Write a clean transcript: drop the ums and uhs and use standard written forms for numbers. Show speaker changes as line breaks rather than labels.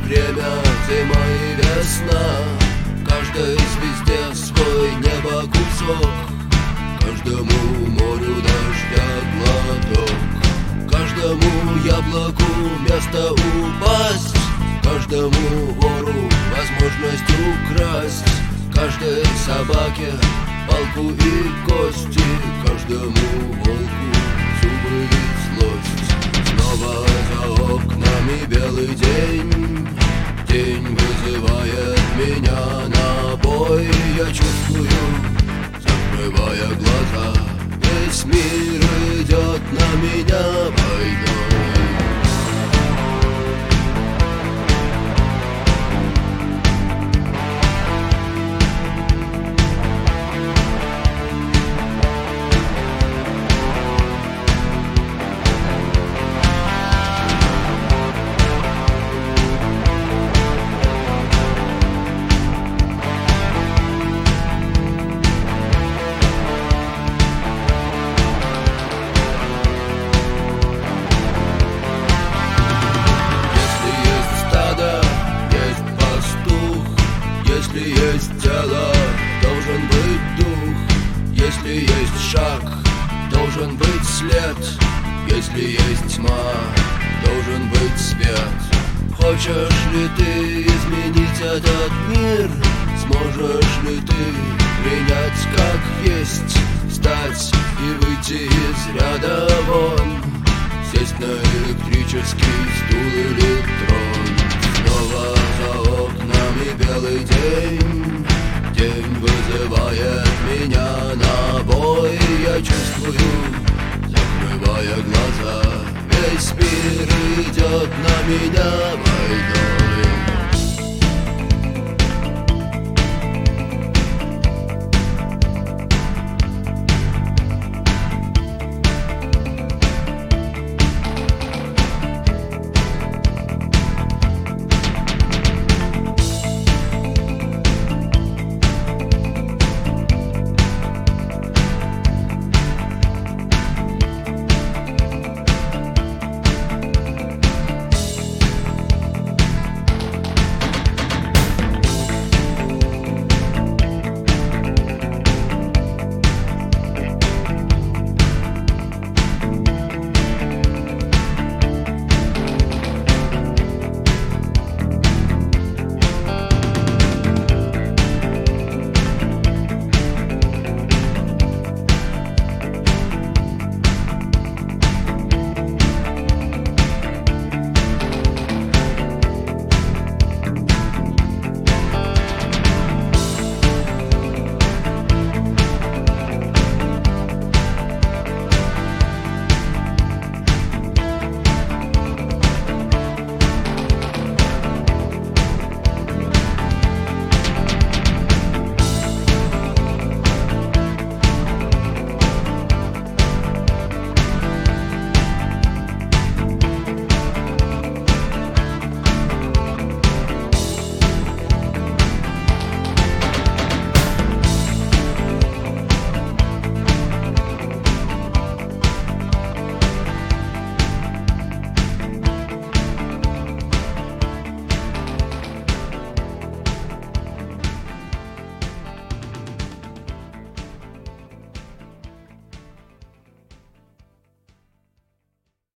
время, зима и весна. Каждой звезде свой небо кусок, каждому морю дождя глоток, каждому яблоку место упасть, каждому вору возможность украсть, каждой собаке палку и кости, каждому волку зубы и злость. Снова за окнами белый день, день вызывает меня на бой. Я чувствую, закрывая глаза, весь мир идет на меня войной. Если есть тело, должен быть дух. Если есть шаг, должен быть след. Если есть тьма, должен быть свет. Хочешь ли ты изменить этот мир? Сможешь ли ты принять как есть? Встать и выйти из ряда вон, сесть на электрический стул или трон. Снова за окнами белый день, день вызывает меня на бой. Я чувствую, закрывая глаза, весь мир идет на меня войной.